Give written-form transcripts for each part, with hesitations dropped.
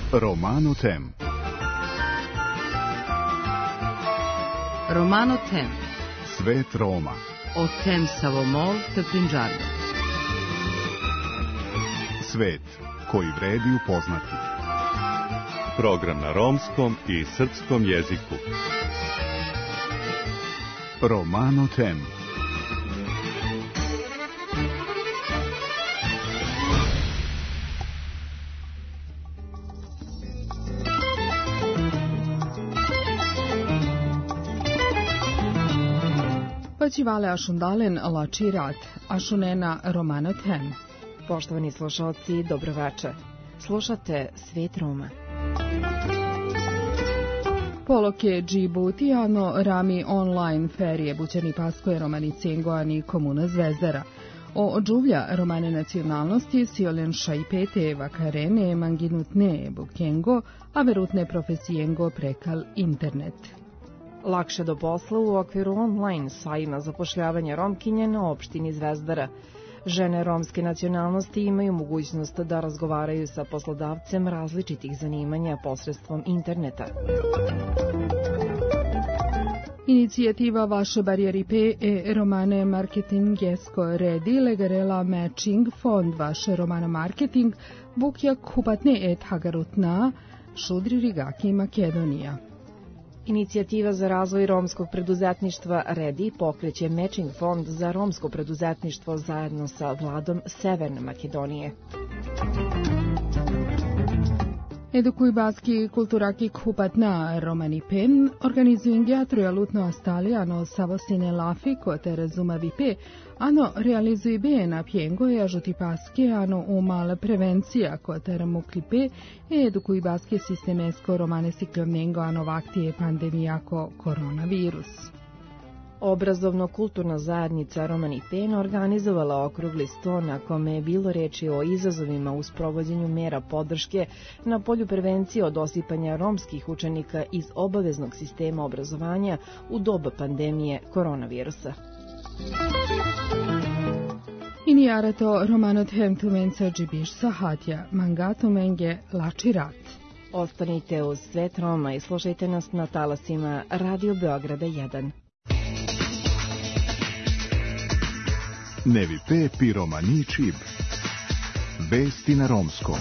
Romano Tem. Romano Tem. Svet Roma. O tem Savomol te Prinđarlo. Svet koji vredi upoznati. Program na romskom i srpskom jeziku. Romano Tem. Paćivale ašundalen lači rat, ašunena Romano Tem. Poštovani slušalci, dobroveče. Slušate Svet Roma. Poloke Džibutijano rami online ferije bućani paskoje romanicengoani komuna Zvezdara. O džuvlja romane nacionalnosti siolen šajpete vakarene manginutne bukengo, a verutne profesijengo prekal internet. Lakše do posla u okviru online sajma zapošljavanja Romkinje na opštini Zvezdara. Žene romske nacionalnosti imaju mogućnost da razgovaraju sa poslodavcem različitih zanimanja posredstvom interneta. Inicijativa Vaše barjeripe e romane marketingesko redi legarela matching fond Vaše romano marketing bukja kupatne et hagarutna šudri rigaki Makedonija. Inicijativa za razvoj romskog preduzetništva REDI pokreće Matching fond za romsko preduzetništvo zajedno sa vladom Severne Makedonije. Edukujbaski kulturaki kupatna Romani Pen organizuju geatrojalutno astali ano savosine lafi kote razumavi pe, ano realizuju be na pjengoje ažuti paske ano umala prevencija kote ramukli pe, edukujbaski sistemesko romane siklomnengo ano vaktije pandemijako koronavirus. Obrazovno-kulturna zajednica Romani Pen organizovala okrugli sto na kome je bilo reči o izazovima u sprovođenju mera podrške na polju prevencije od osipanja romskih učenika iz obaveznog sistema obrazovanja u doba pandemije koronavirusa. Inijarato Romano Tem tumenca džibiš sahatja, mangato menge lači rat. Ostanite uz Svet Roma i slušajte nas na talasima Radio Beograda 1. Nevi pe pi romani čib. Vesti na romskom.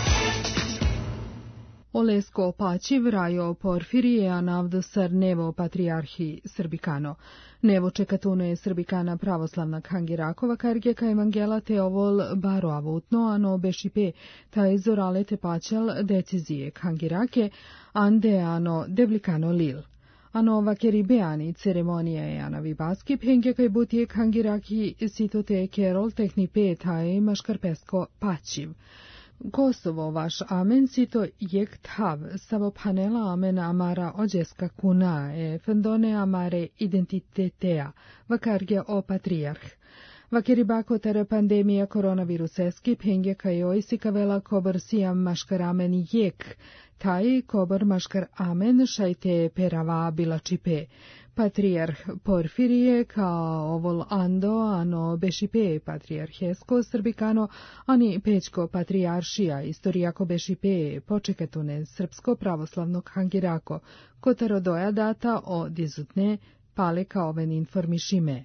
Olesko paćiv rajo Porfirije a navdosar nevo patrijarhi Srbikano. Nevo čekatuno je Srbikana pravoslavna Kangirakova kargeka evangela te ovol baro avutno ano bešipe taj zorale te paćal decizije Kangirake ande ano devlikano lil. Ano vakeribeani ceremonija je anavi baski penge kaj butije Kangiraki sitote kerol tehnipe taj maškarpesko paćiv. Kosovo vaš amen sito jek tav savo panela amen amara ođeska kuna e fendone amare identitetea vakarge o patrijarh. Vakeribako tere pandemija koronaviruseski penge kaj ojsikavela kobor sijam maškar amen jek, taj kobor maškar amen šajte perava bila čipe. Patrijarh Porfirije kao ovol ando ano bešipe patrijarhesko srbikano ani pečko patrijaršija istorijako bešipe počekatune srpsko pravoslavno Kangirako kotaro doja data o dizutne pale kao ven informišime.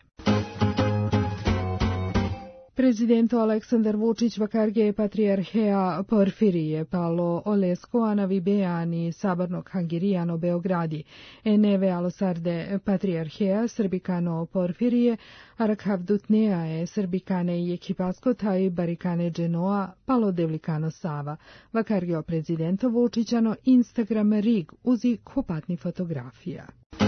Prezidento Aleksandar Vučić vakarge patrijarhea Porfirije palo Olesko anavibeani sabarno Kangirijano Beogradi eneve alosarde patrijarhea Srbikano Porfirije arakhavdutnea e Srbikane i ekipasko taj barikane Genoa palo devlikano Sava vakarge prezidento Vučićano Instagram rig uzi kupatni fotografija.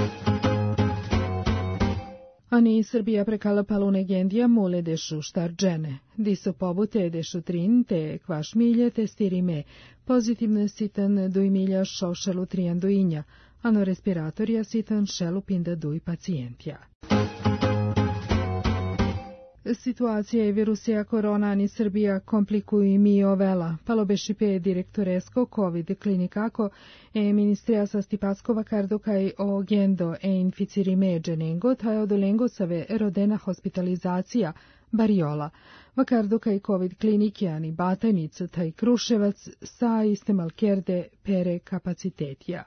Ani Srbija prekala palune gendija mule dešu štarđene. Diso pobute dešu trin te kvaš milje te stirime. Pozitivne sitan duj milja šošelu trijan duinja. Ano respiratorija sitan šelu pinda duj pacijentja. Situacija i virusija korona ni Srbija komplikuju i mi ovela. Palo beši pe direktoresko COVID klinikako ministrija sa Stipaskova kardokaj o gendo inficirime dženengo, taj odolengo save rodena hospitalizacija bariola. Vakardokaj COVID klinike ani Batajnica taj Kruševac sa istemalkerde pere kapacitetija.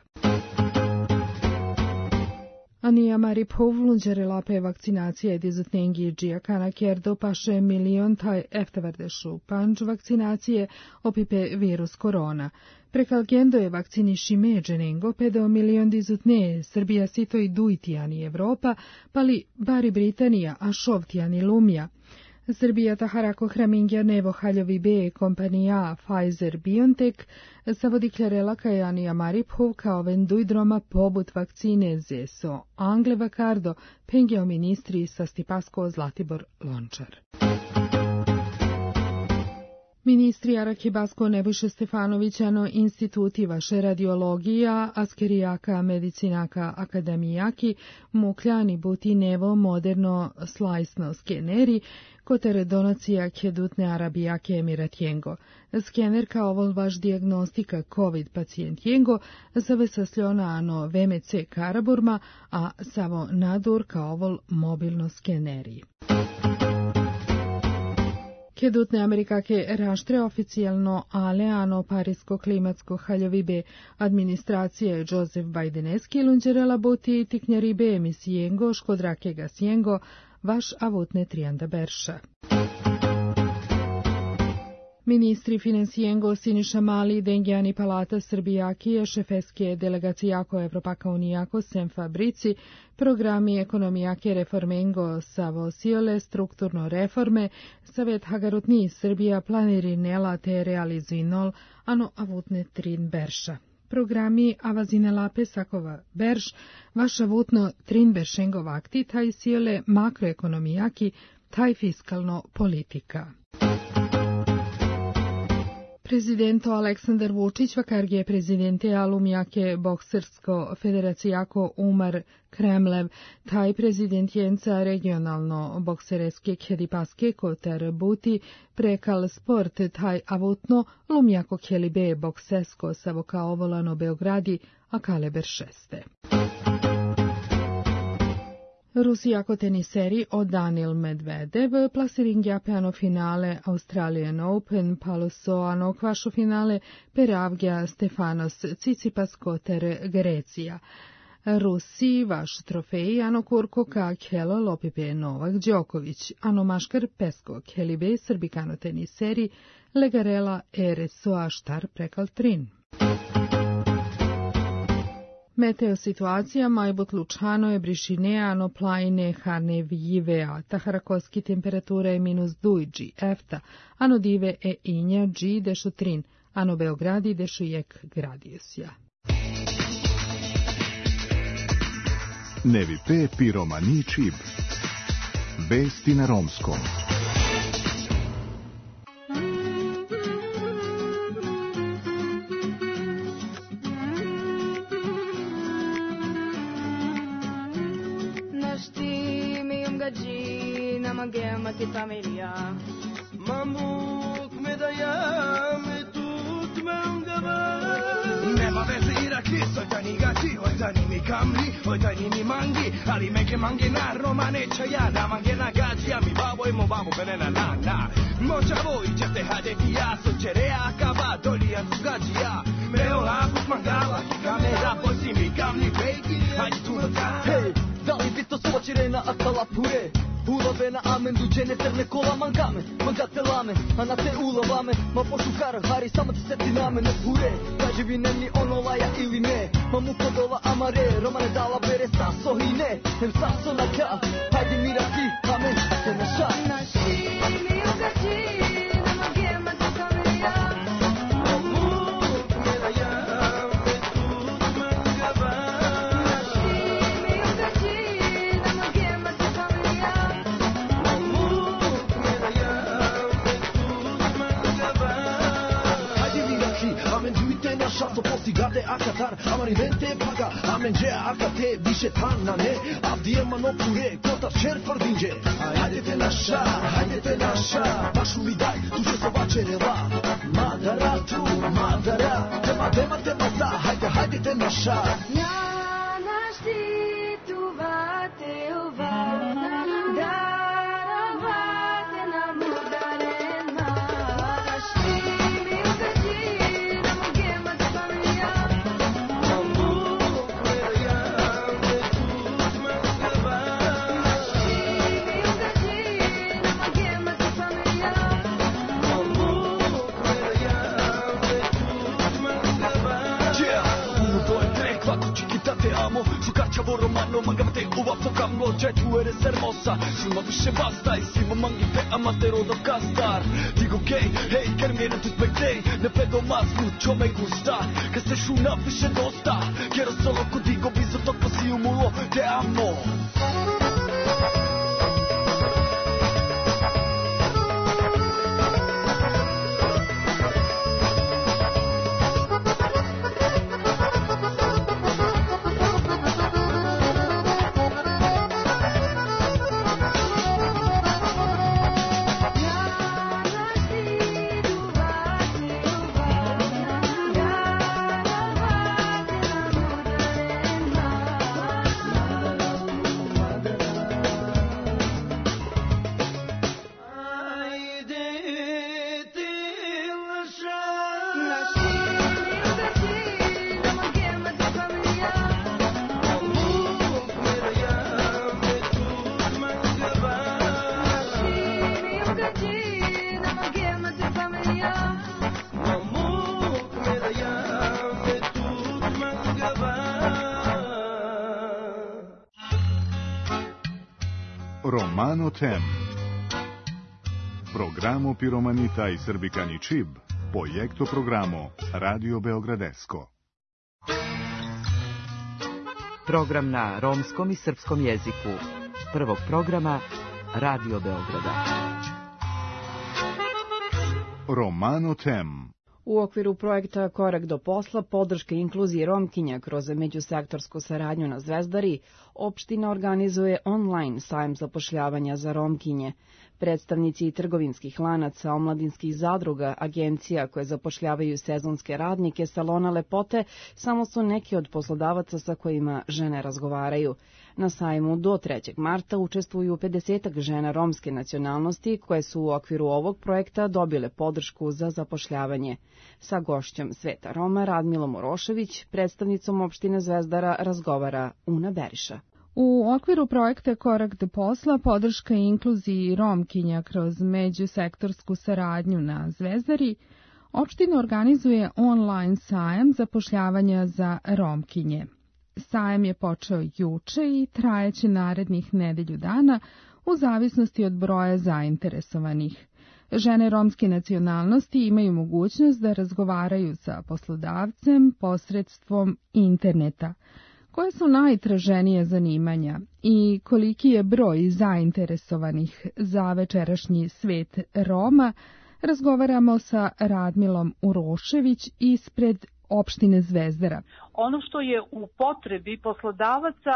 Anija Maripov lunđerelape vakcinacija edizotnengi džijakana kerdo paše milion taj eftavardešu panč vakcinacije opipe virus korona. Prekalgendo je vakciniši međenengo pedeo milion dizutne Srbija sito i dujtijani Evropa, pali bari Britanija, a šovtijani Lumja. Srbija taharako hramingja nevo haljovi B kompanija Pfizer-BioNTech savodiklarela kajanija Maripov kao vendujdroma pobut vakcine zeso Angle Vakardo pengeo ministri sa Stipasko Zlatibor Lončar. Ministri Arakibasko Nebojše Stefanovićano instituti vaše radiologija, askerijaka, medicinaka, akademijaki, mukljani buti nevo moderno slajsno skeneri, kotere donacija kedutne arabijake emiratjengo. Skener kao ovol vaš dijagnostika COVID pacijentjengo zove sasljona ano VMC Karaburma, a samo nadur kao ovol mobilno skeneri. Kedutne Amerikake raštre oficijalno ale ano parisko klimatsko haljovibe administracije Joseph Bideneski lunđerela buti tiknjaribe emisijengo škodrakega sjengo vaš avutne trijanda berša. Ministri finansijengo Siniša Mali, Dengjani Palata Srbijakije, šefeske delegacijako Evropaka unijako Sem Fabrici, programi ekonomijake reformengo Savo Siole, strukturno reforme, Savet Hagarutni Srbija planiri nela te realizuinol, ano avutne trin berša. Programi avazine lape sakova berš, vaša avutno trin beršengov akti, taj Siole makroekonomijaki, taj fiskalno politika. Prezidento Aleksandar Vučić vakarge prezidente alumjake boksersko federacijako Umar Kremlev, taj prezident jenca regionalno boksereske kjedipaske kotar buti prekal sport taj avutno lumjako kjelibe boksesko savoka ovolano Beogradi, a kaleber šeste. Rusijako teniseri od Daniil Medvedev plasiringja peano finale Australian Open paloso ano kvašo finale peravgja Stefanos Tsitsipas koter Grecija. Rusi vaš trofej ano kurko ka kjelo lopipe Novak Đoković, ano maškar pesko kjelibe srbikano teniseri legarela eresoa štar prekal trin. Meteo situacija majbut Lučano je brišine, ano plajine harne vjivea, taharakoski temperatura je -2 efta, ano dive e inja g dešo trin, ano Beogradi dešo jek gradijusja. Nevi pe piromani čib. Vesti na romskom. Ti familia Mamuk me da ja me tut me ungava Nema veze Iraki, ojtani gači, ojtani mi kamri, ojtani mi mangi Ali meke mangi na Roma neća ja, na mange na gađi, a mi babojmo babu penena na Moća vojčate hadeti ja, sočere akava, dolijan su gađi ja Meo lapus mangala, kamera, posi mi kamni bejki, hajde tu da Hej, da li bi to sočirena akala pure? Ulovena amen, duđene crne kola mangame Mangate lame, a na te ulovame Ma pošu kar, hari, samo ti seti na mene pure Kaži vi ne mi ono laja ili ne Ma mu kodola amare, romane dala bere saso i ne Hem saso na ka, hajde mi raki, amen, te ne ša Naši mi ugači, nema gema da kamerija Mamuk me da ja me tut mangava Naši mi ugači, nema gema da kamerija Šato postigate akatar, amari vente paga, Amence akate više tanane Avdiyeman o pure Kotar şerfar dince Hajdete naša, hajdete naša Bašu mi daj, tu će se vačereva Madara tu, madara Tema za, hajdete naša Ja naštitu vate uvada Daravate nam udarena Šimi u gađina Mogema da familija Mamu kreja me tuzma gaba Šimi u gađina Mogema da familija Mamu kreja me tuzma gaba Uno to je trekla, chiquita te amo Su cacciavo romano, mangate uva focamlo Cioè tu eres hermosa, sima više basta I sima mangi pe amatero do castar Digo gay, hey, ker mi tu spektej Ne pedo más, mucho me gusta Que se šuna više dosta Quiero solo contigo, bizo to si umulo Te amo Romano Tem. Programo Piromanita i Srbikani Čib, projekto programo Radio Beogradesko. Program na romskom i srpskom jeziku. Prvog programa Radio Beograda. Romano Tem. U okviru projekta Korak do posla, podrške inkluziji Romkinja kroz međusektorsku saradnju na Zvezdari, opština organizuje online sajam zapošljavanja za Romkinje. Predstavnici trgovinskih lanaca, omladinskih zadruga, agencija koje zapošljavaju sezonske radnike, salona lepote, samo su neki od poslodavaca sa kojima žene razgovaraju. Na sajmu do 3. marta učestvuju 50 žena romske nacionalnosti koje su u okviru ovog projekta dobile podršku za zapošljavanje. Sa gošćom Sveta Roma Radmilom Urošević, predstavnicom opštine Zvezdara, razgovara Una Beriša. U okviru projekta Korak do posla podrška inkluziji Romkinja kroz međusektorsku saradnju na Zvezdari, opština organizuje online sajam zapošljavanja za Romkinje. Sajam je počeo juče i trajeće narednih nedelju dana u zavisnosti od broja zainteresovanih. Žene romske nacionalnosti imaju mogućnost da razgovaraju sa poslodavcem posredstvom interneta. Koje su najtraženije zanimanja i koliki je broj zainteresovanih za večerašnji svet Roma, razgovaramo sa Radmilom Urošević ispred opštine Zvezdara. Ono što je u potrebi poslodavaca,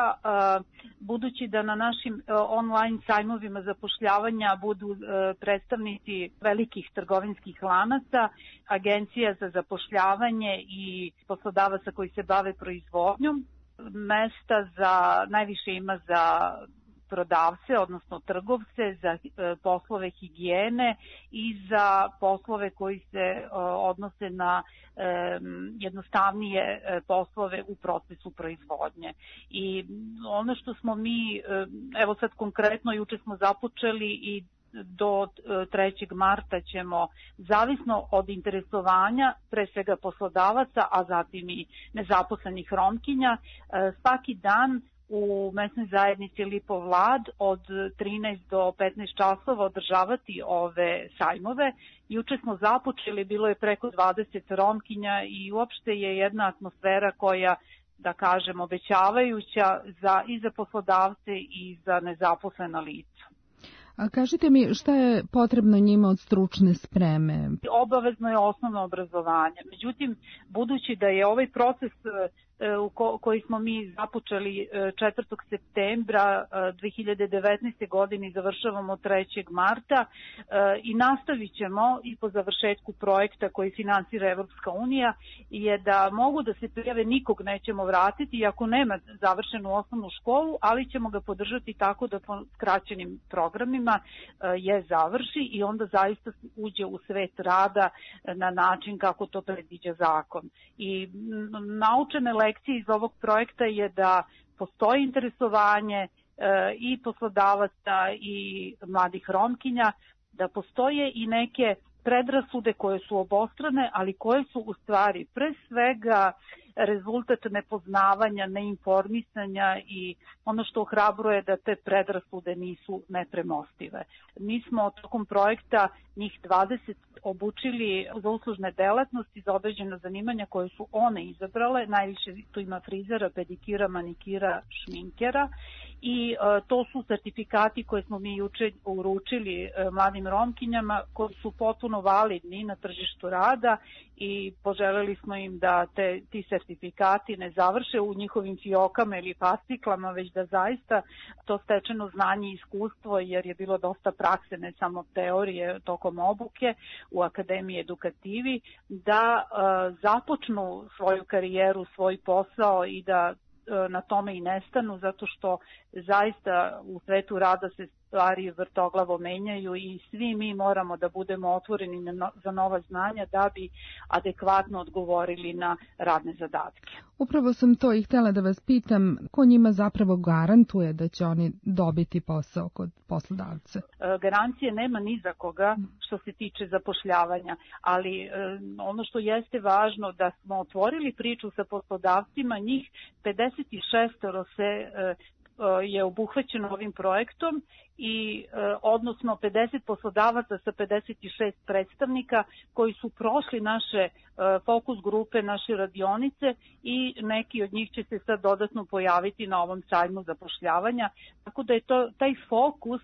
budući da na našim online sajmovima zapošljavanja budu predstavnici velikih trgovinskih lanaca, agencija za zapošljavanje i poslodavaca koji se bave proizvodnjom, mesta najviše ima za prodavce, odnosno trgovce, za poslove higijene i za poslove koji se odnose na jednostavnije poslove u procesu proizvodnje. I ono što smo mi, evo sad konkretno, juče smo započeli i do 3. marta ćemo, zavisno od interesovanja, pre svega poslodavaca, a zatim i nezaposlenih Romkinja, svaki dan u mesnoj zajednici Lipovlad od 13 do 15 časova održavati ove sajmove. Juče smo započeli, bilo je preko 20 Romkinja i uopšte je jedna atmosfera koja, da kažem, obećavajuća i za poslodavce i za nezaposlena lica. A kažite mi, šta je potrebno njima od stručne spreme? Obavezno je osnovno obrazovanje. Međutim, budući da je ovaj proces koji smo mi započeli 4. septembra 2019. godine i završavamo 3. marta i nastavit ćemo i po završetku projekta koji finansira Evropska unija je da mogu da se prijave, nikog nećemo vratiti iako nema završenu osnovnu školu, ali ćemo ga podržati tako da po skraćenim programima je završi i onda zaista uđe u svet rada na način kako to predviđa zakon. I naučene lekcije iz ovog projekta je da postoji interesovanje i poslodavaca i mladih Romkinja, da postoje i neke predrasude koje su obostrane, ali koje su u stvari pre svega rezultat nepoznavanja, neinformisanja i ono što ohrabruje da te predrasude nisu nepremostive. Mi smo tokom projekta njih 20 obučili za uslužne delatnosti, za određena zanimanja koje su one izabrale. Najviše tu ima frizera, pedikira, manikira, šminkera i to su sertifikati koje smo mi juče uručili mladim Romkinjama koji su potpuno validni na tržištu rada i poželjeli smo im da ti sertifikati ne završe u njihovim fiokama ili fasciklama, već da zaista to stečeno znanje i iskustvo, jer je bilo dosta prakse, ne samo teorije tokom obuke u Akademiji edukativi, da započnu svoju karijeru, svoj posao i da na tome i nestanu, zato što zaista u svetu rada se stvari vrtoglavo menjaju i svi mi moramo da budemo otvoreni za nova znanja da bi adekvatno odgovorili na radne zadatke. Upravo sam to i htjela da vas pitam, ko njima zapravo garantuje da će oni dobiti posao kod poslodavca? Garancije nema ni za koga što se tiče zapošljavanja, ali ono što jeste važno da smo otvorili priču sa poslodavcima, njih 56 je obuhvaćeno ovim projektom i odnosno 50 poslodavaca sa 56 predstavnika koji su prošli naše fokus grupe, naše radionice i neki od njih će se sad dodatno pojaviti na ovom sajmu zapošljavanja. Tako da je taj fokus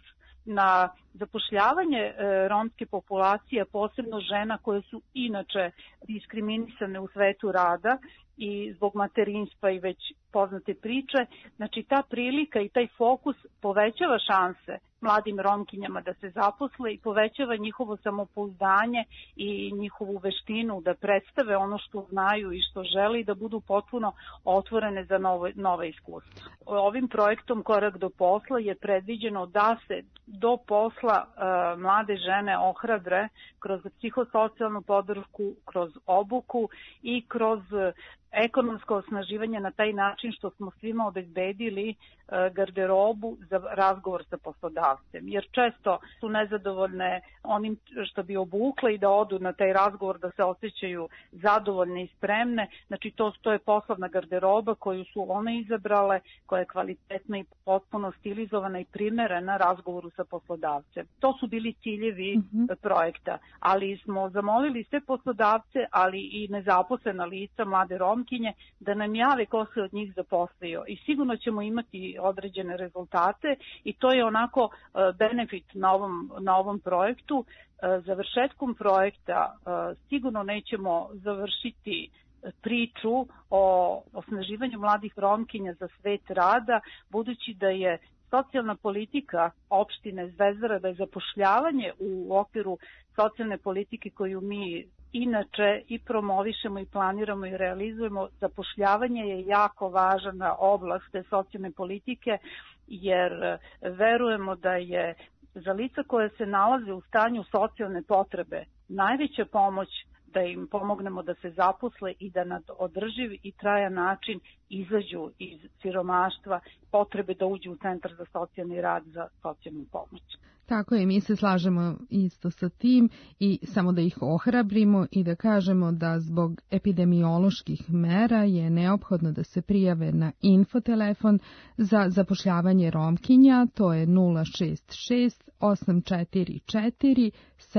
na zapošljavanje romske populacije, posebno žena koje su inače diskriminisane u svetu rada i zbog materinstva i već poznate priče, znači ta prilika i taj fokus povećava šanse mladim Romkinjama da se zaposle i povećava njihovo samopouzdanje i njihovu veštinu da predstave ono što znaju i što žele i da budu potpuno otvorene za nove iskustva. Ovim projektom Korak do posla je predviđeno da se do posla mlade žene ohrabre kroz psihosocijalnu podršku, kroz obuku i kroz ekonomsko osnaživanje na taj način što smo svima obezbedili garderobu za razgovor sa poslodavcem. Jer često su nezadovoljne onim što bi obukle i da odu na taj razgovor da se osjećaju zadovoljne i spremne. Znači to je poslovna garderoba koju su one izabrale, koja je kvalitetna i potpuno stilizovana i primerena razgovoru sa poslodavcem. To su bili ciljevi projekta, ali smo zamolili sve poslodavce, ali i nezaposlena lica, mlade Romkinje, da nam jave ko se od njih zaposlio i sigurno ćemo imati određene rezultate i to je onako benefit na ovom projektu. Završetkom projekta sigurno nećemo završiti priču o osnaživanju mladih Romkinja za svet rada, budući da je socijalna politika opštine Zvezdara, da je zapošljavanje u okviru socijalne politike koju mi inače i promovišemo i planiramo i realizujemo, zapošljavanje je jako važna oblast te socijalne politike, jer verujemo da je za lica koje se nalaze u stanju socijalne potrebe najveća pomoć da im pomognemo da se zaposle i da na održiv i trajan način izađu iz siromaštva, potrebe da uđu u Centar za socijalni rad za socijalnu pomoć. Tako je, mi se slažemo isto sa tim i samo da ih ohrabrimo i da kažemo da zbog epidemioloških mera je neophodno da se prijave na infotelefon za zapošljavanje Romkinja, to je 066 844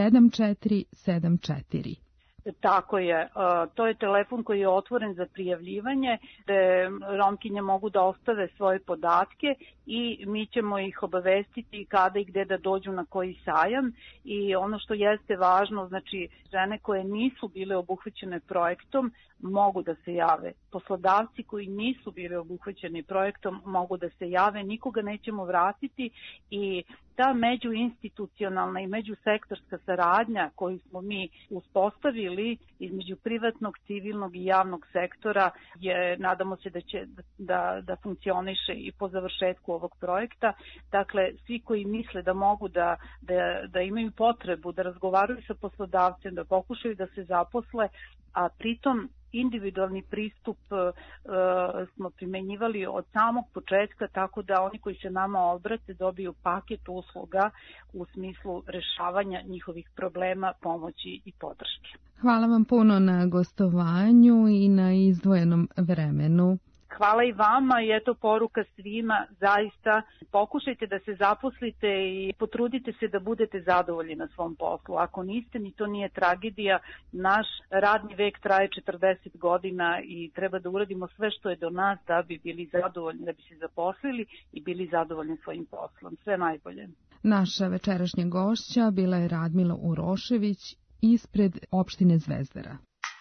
7474. Tako je, to je telefon koji je otvoren za prijavljivanje, gde Romkinje mogu da ostave svoje podatke i mi ćemo ih obavestiti kada i gde da dođu na koji sajam. I ono što jeste važno, znači žene koje nisu bile obuhvaćene projektom mogu da se jave poslodavci koji nisu bili obuhvaćeni projektom mogu da se jave, nikoga nećemo vratiti i ta međuinstitucionalna i međusektorska saradnja koju smo mi uspostavili između privatnog, civilnog i javnog sektora je, nadamo se da će da funkcioniše i po završetku ovog projekta. Dakle, svi koji misle da mogu da imaju potrebu da razgovaraju sa poslodavcem, da pokušaju da se zaposle, a pritom individualni pristup smo primenjivali od samog početka, tako da oni koji se nama obrate dobiju paket usluga u smislu rešavanja njihovih problema, pomoći i podrške. Hvala vam puno na gostovanju i na izdvojenom vremenu. Hvala i vama i eto poruka svima, zaista pokušajte da se zaposlite i potrudite se da budete zadovoljni na svom poslu. Ako niste, ni to nije tragedija, naš radni vek traje 40 godina i treba da uradimo sve što je do nas da bi bili zadovoljni, da bi se zaposlili i bili zadovoljni svojim poslom. Sve najbolje. Naša večerašnja gošća bila je Radmila Urošević ispred opštine Zvezdara.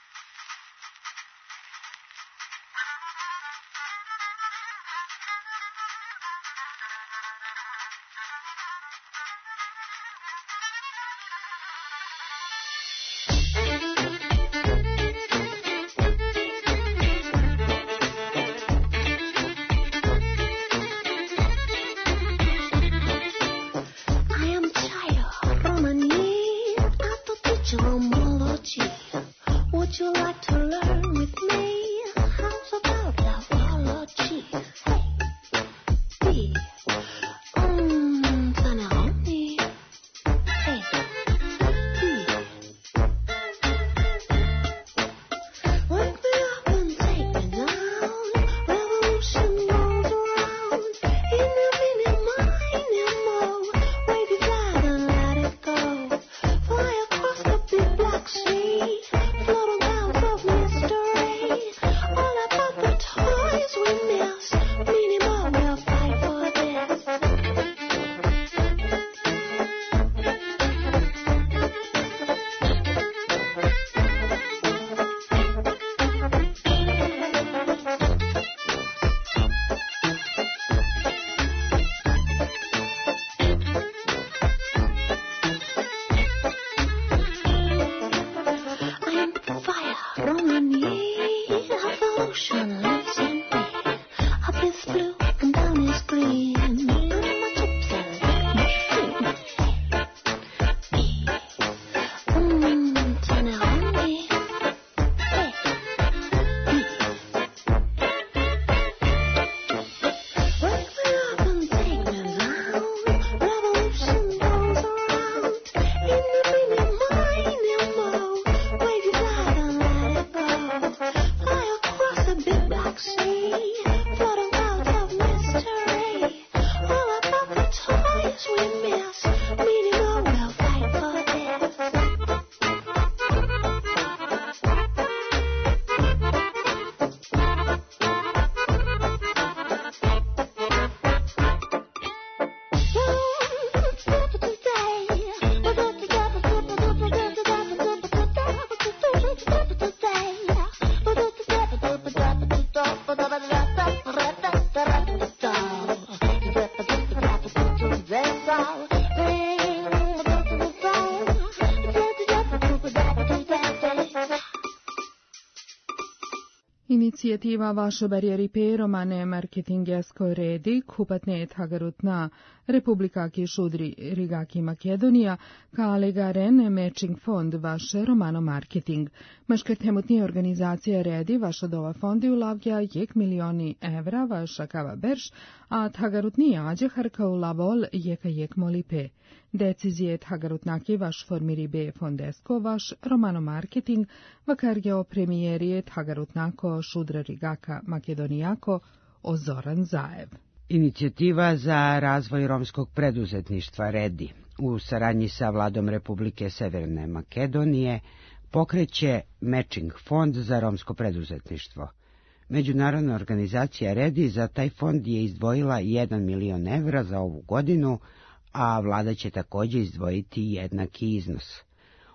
Inicijativa Vaše barjeripé romane marketingesko redi, kupatnet hagarutna Republika Kišudri Rigaki Makedonija, kalegaren matching fond Vaše romano marketing. Maškertemutnija organizacija redi Vaša dova fondi ulavlja 1 milioni evra Vaša kava berš, a hagarutnija ađeharka ulavol jeka molipe. Decizije hagarutnaki Vaš formiribe fondesko Vaš romano marketing vakarge o premijerije hagarutnako Šudra Rigaka Makedonijako o Zoran Zaev. Inicijativa za razvoj romskog preduzetništva REDI u saradnji sa Vladom Republike Severne Makedonije pokreće matching fond za romsko preduzetništvo. Međunarodna organizacija REDI za taj fond je izdvojila 1 milion evra za ovu godinu, a vlada će također izdvojiti jednaki iznos.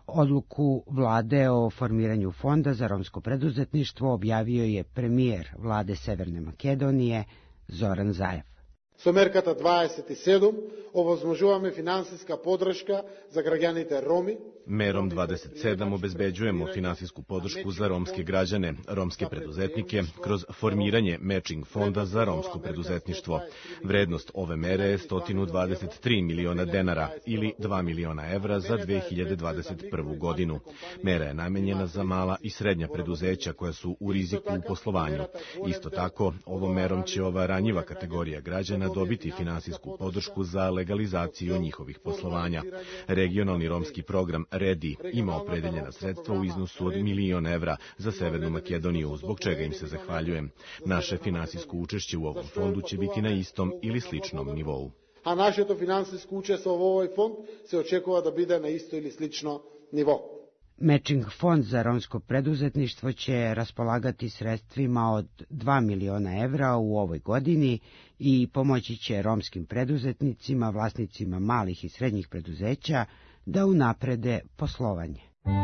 Odluku vlade o formiranju fonda za romsko preduzetništvo objavio je premijer vlade Severne Makedonije Zoran Zaev. Со мерката 27 овозможуваме финансиска подршка за граѓаните роми. Merom 27 obezbeđujemo finansijsku podršku za romske građane, romske preduzetnike, kroz formiranje matching fonda za romsko preduzetništvo. Vrednost ove mere je 123 miliona denara ili 2 miliona evra za 2021. godinu. Mera je namenjena za mala i srednja preduzeća koja su u riziku u poslovanju. Isto tako, ovom merom će ova ranjiva kategorija građana dobiti finansijsku podršku za legalizaciju njihovih poslovanja. Regionalni romski program REDI ima opredeljena sredstva u iznosu od 1 milion evra za Severnu Makedoniju, zbog čega im se zahvaljujem. Naše finansijsko učešće u ovom fondu će biti na istom ili sličnom nivou. А нашето финансиско учество во овој фонд се очекува да биде на исто или слично ниво. Matching fond za romsko preduzetništvo će raspolagati sredstvima od 2 miliona evra u ovoj godini i pomoći će romskim preduzetnicima, vlasnicima malih i srednjih preduzeća da unaprede poslovanje.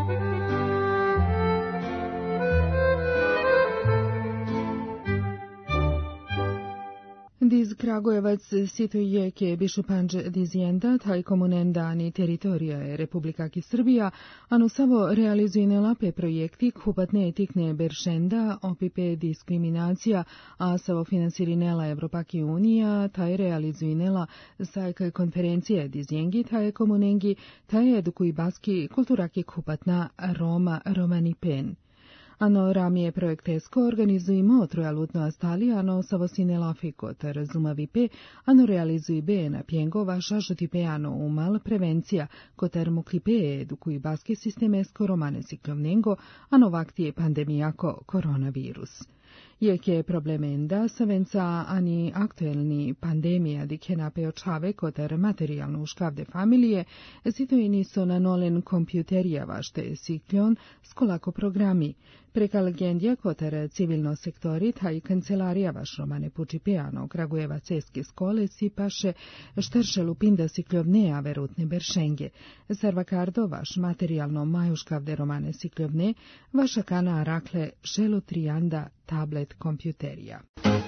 Diz Kragujevac situje che Bishupanj dizienda taj komunendani teritorija Republika Srbija, ano savo realizuinela pe projekti kupatne etikne beršenda opipe diskriminacija, a savo finansirinela Evropaki unija, taj realizuinela sajka konferencije dizijengi taj komunengi, taj edukuj baski kulturaki kupatna Roma Romani Pen. Ano ramije projektesko organizujemo trojalutno astali, ano savosinela fikot razumavi pe, ano realizuje be na pjengo vaša žutipe ano umal prevencija, kotar muklipe edukuj baske sistemesko romane siklovnengo, ano vaktije pandemijako koronavirus. Jeke problemenda savenca ani aktuelni pandemija dikena očave kotar materijalno uškavde familije, situini su na nolen kompjuterija vašte sikljon skolako programi. Preka legendja kotar civilno sektori taj kancelarija vaš romane pučipijano Kragujeva ceske skole sipaše štrše lupinda sikljovne verutne beršenge. Sarvakardo vaš materijalno majuškavde romane sikljovne, vaša kana rakle šelo trijanda tablet kompjuterija.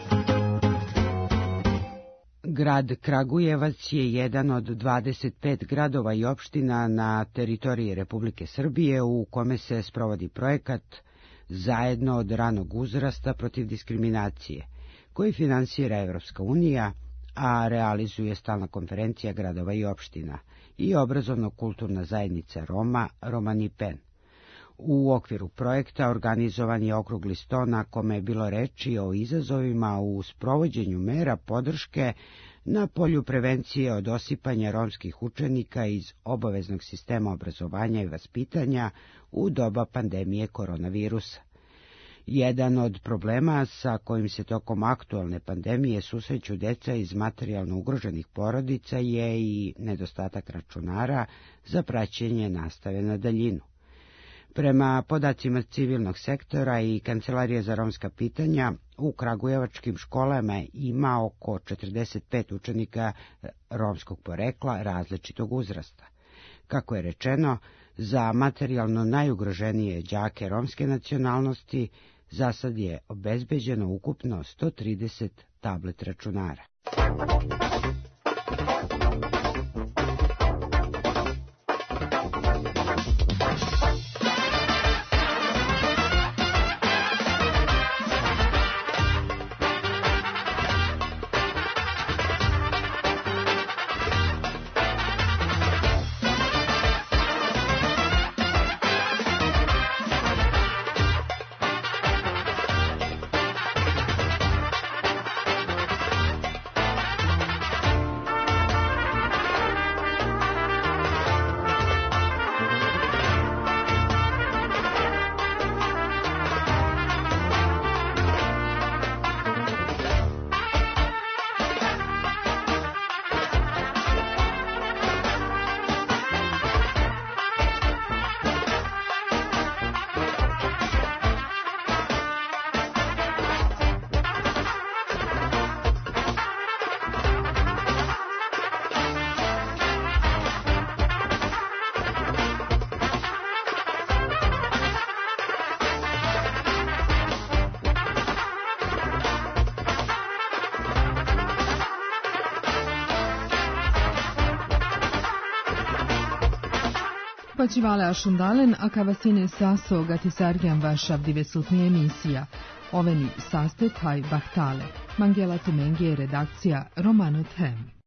Grad Kragujevac je jedan od 25 gradova i opština na teritoriji Republike Srbije u kome se sprovodi projekat Zajedno od ranog uzrasta protiv diskriminacije, koji finansira Evropska unija, a realizuje stalna konferencija gradova i opština i obrazovno-kulturna zajednica Roma Romani Pen. U okviru projekta organizovan je okrugli sto na kome je bilo reči o izazovima u sprovođenju mera podrške na polju prevencije od osipanja romskih učenika iz obaveznog sistema obrazovanja i vaspitanja u doba pandemije koronavirusa. Jedan od problema sa kojim se tokom aktualne pandemije susreću deca iz materijalno ugroženih porodica je i nedostatak računara za praćenje nastave na daljinu. Prema podacima civilnog sektora i Kancelarije za romska pitanja, u kragujevačkim školama ima oko 45 učenika romskog porekla različitog uzrasta. Kako je rečeno, za materijalno najugroženije đake romske nacionalnosti za sad je obezbeđeno ukupno 130 tablet računara. pačivale ašundalen, a kavasine saso gatisarjan vašav divesutni emisija. Oveni saste taj bahtale. Mangela Tumenge, redakcija Romano Them.